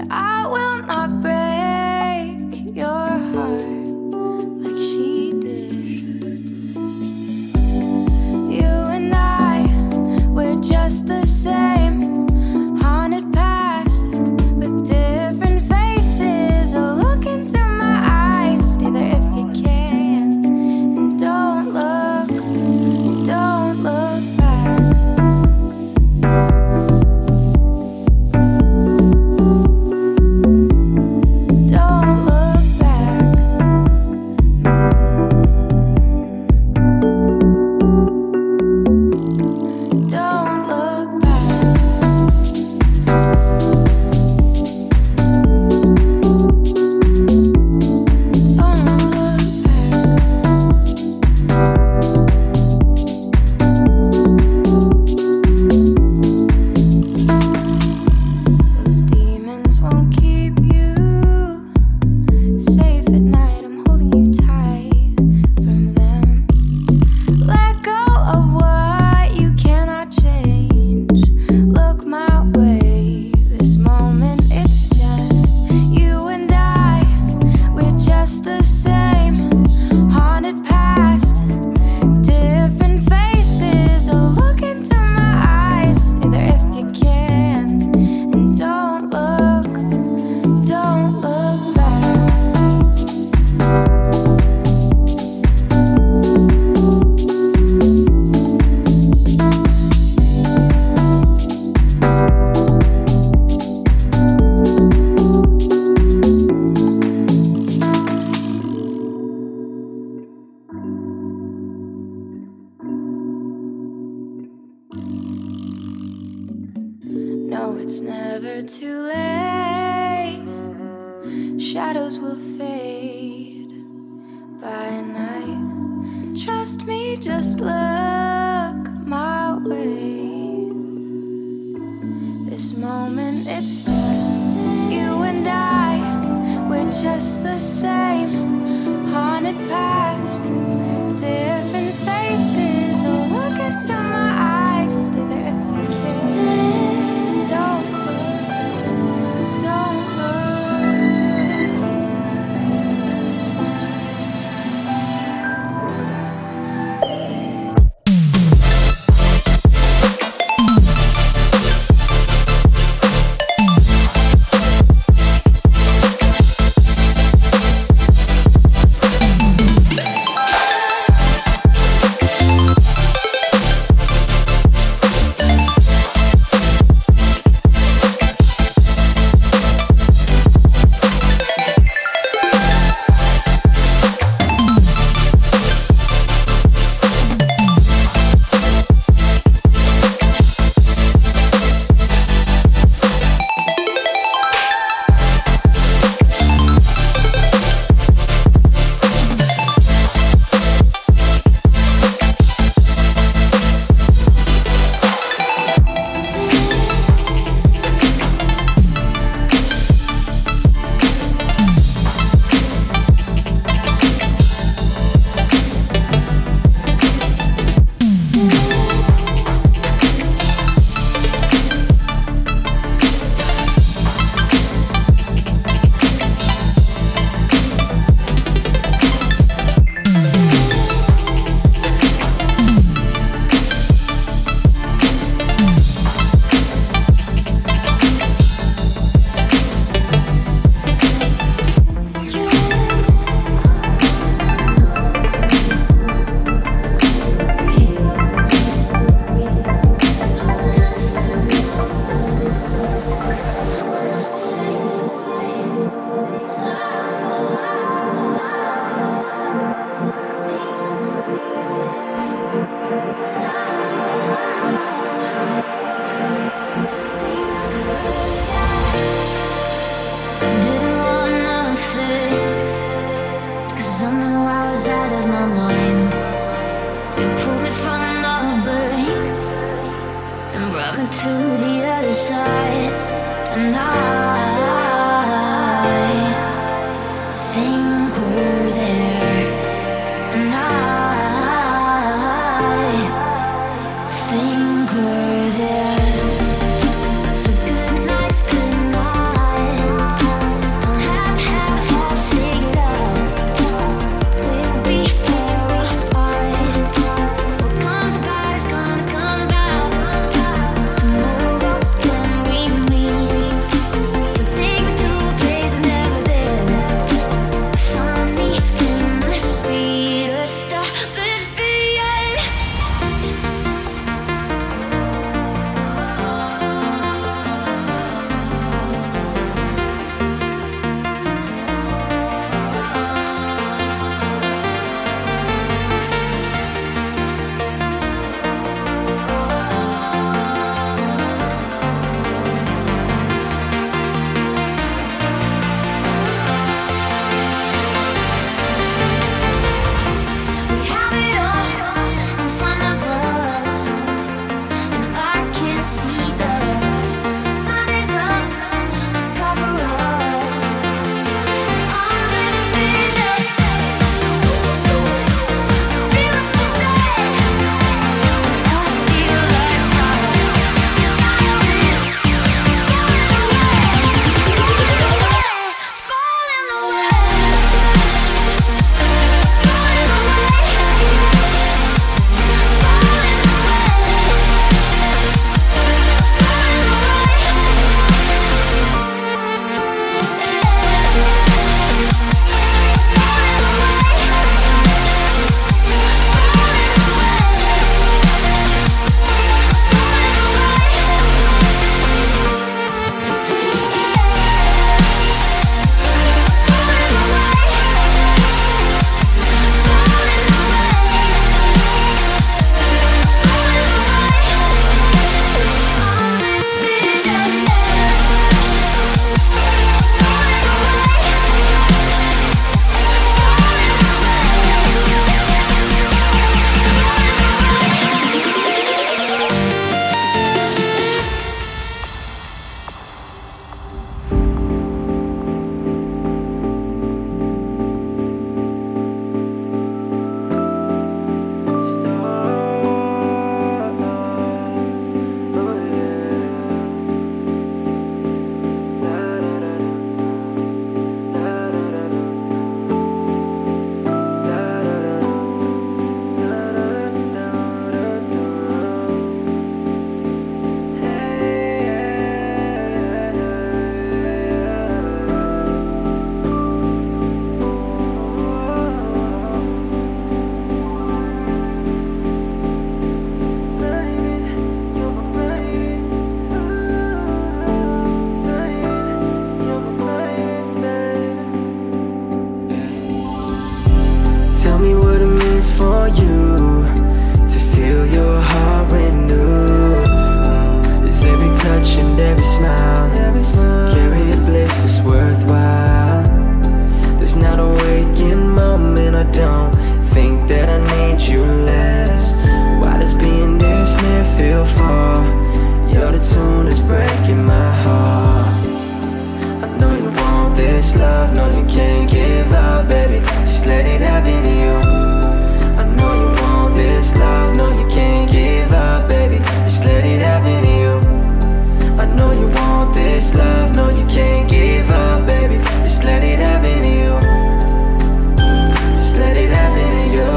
I will not break your heart like she did. You and I, we're just the same. Haunted past with different faces. Oh, look into my eyes, stay there if you can, and don't look back. Don't look back. Don't look Those demons won't keep you safe at night. I'm holding you tight from them. Let go of what you cannot change. Look my way. This moment, it's just you and I. We're just the same. Haunted past, different faces. Oh, look into my eyes. Stay there if you can, and don't look back. No, it's never too late. Shadows will fade by night. Trust me, just look my way. This moment, it's just you and I. We're just the same. Haunted past, different faces. Oh, look into my eyes. Stay there if you can. Don't look. To the other side, and I think we're there, and I think we're there. So good night, good night. you to feel your heart renew. Is every touch and every smile carry a bliss that's worthwhile? There's not a waking moment I don't think that I need you less. Why does being this near feel far? You're the tune that's breaking my heart. I know you want this love, no you can't give up, baby. Just let it happen to you. I know you want this love, no you can't give up, baby. Just let it happen to you. I know you want this love, no you can't give up, baby. Just let it happen to you. Just let it happen to you,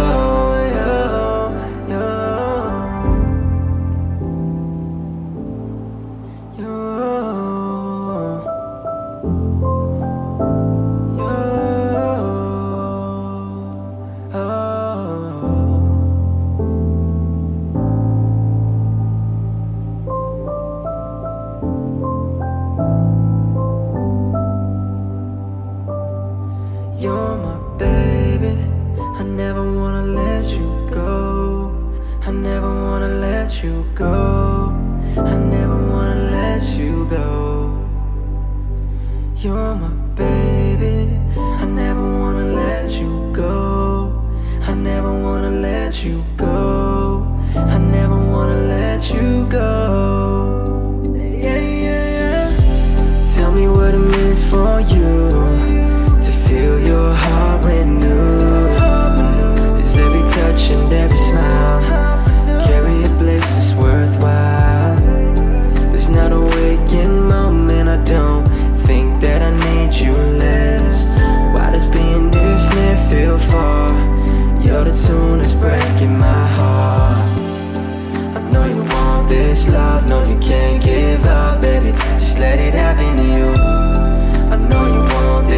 You're my baby. I never wanna let you go. I never wanna let you go. I never wanna let you go. You're my baby. I never wanna let you go. I never wanna let you go. I never wanna let you go. Yeah, yeah, yeah. Tell me what it means for you to feel your heart renew. Is every touch and every smile carry a bliss that's worthwhile? There's not a waking moment I don't think that I need you less. Why does being this near feel far? You're the tune that's breaking my heart. I know you want this love, no you can't give up, baby. Just let it happen to you. I know you want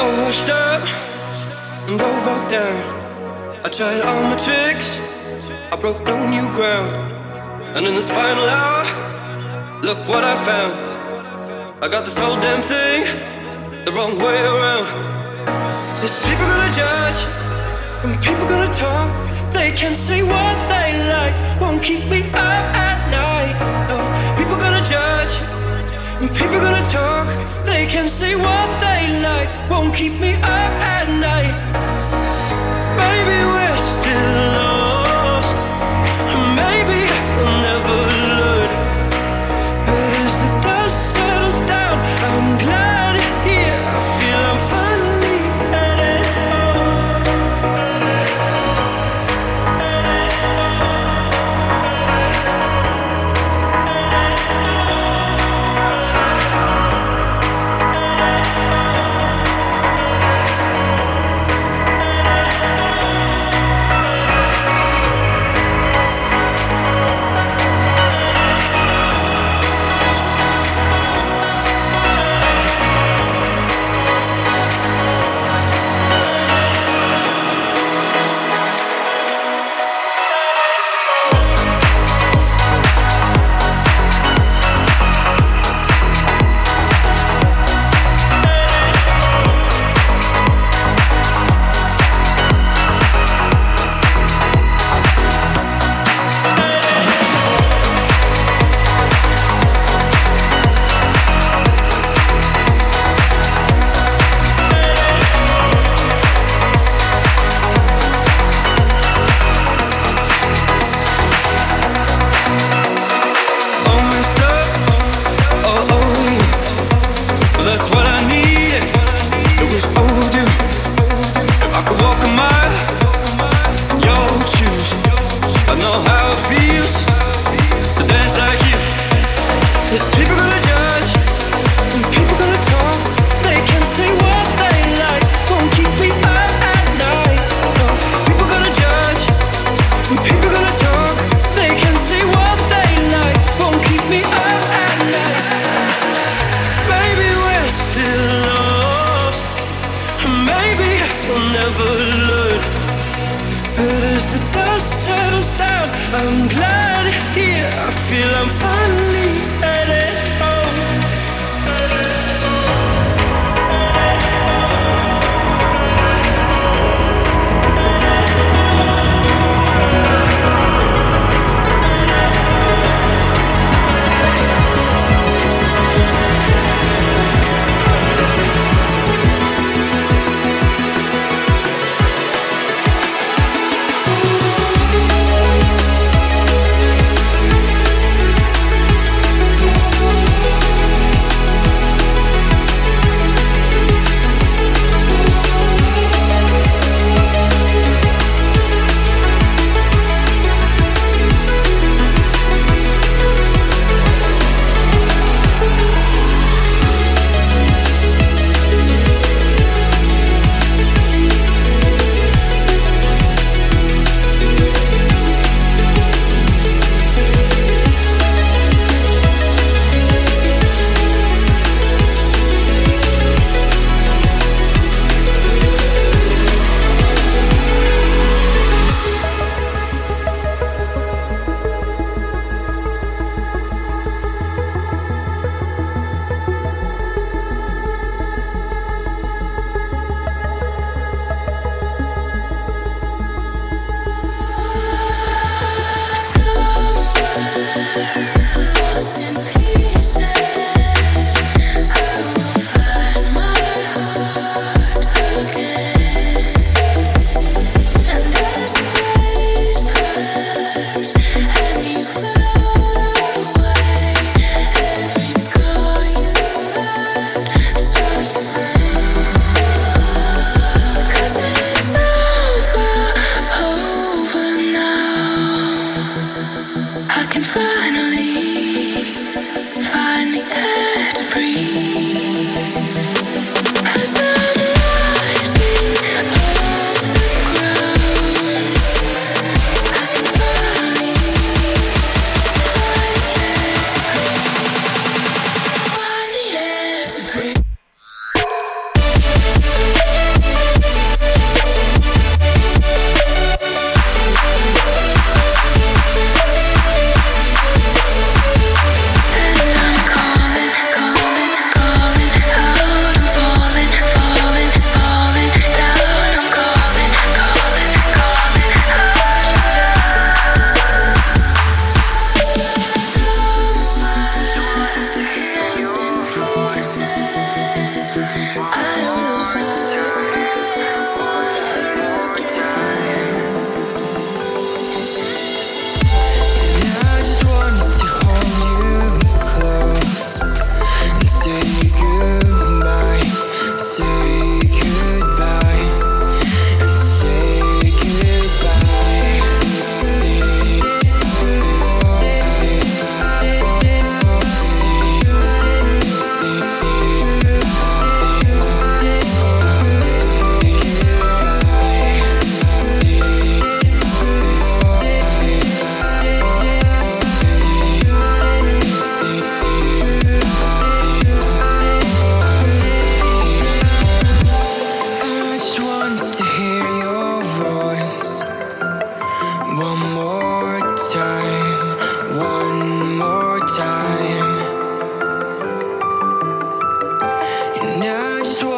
all washed up and all broke down. I tried all my tricks, I broke no new ground. And in this final hour, look what I found. I got this whole damn thing the wrong way around. There's people gonna judge, and people gonna talk. They can say what they like, won't keep me up at night. No, people gonna judge, and people gonna talk. They can say what they like, won't keep me up at night. Maybe we're still lost, maybe we'll never learn. But as the dust settles down, I'm glad here. I feel I'm finally headed home. I'm glad here. I feel I'm finally headed home.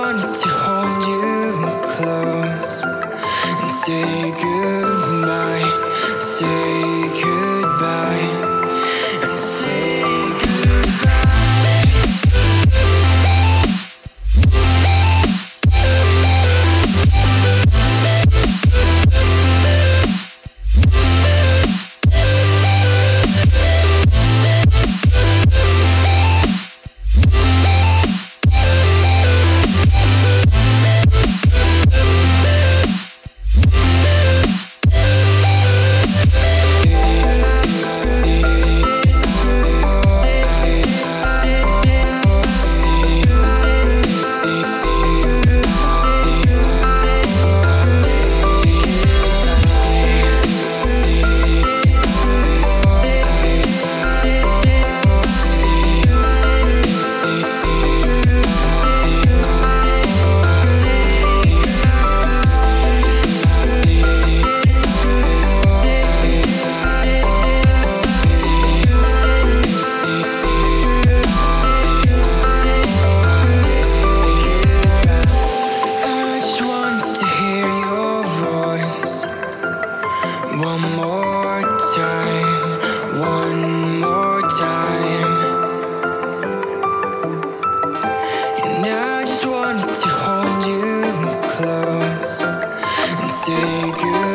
wanted to hold you close and say goodbye, say goodbye, and say goodbye. One more time, one more time. And I just wanted to hold you close and say goodbye.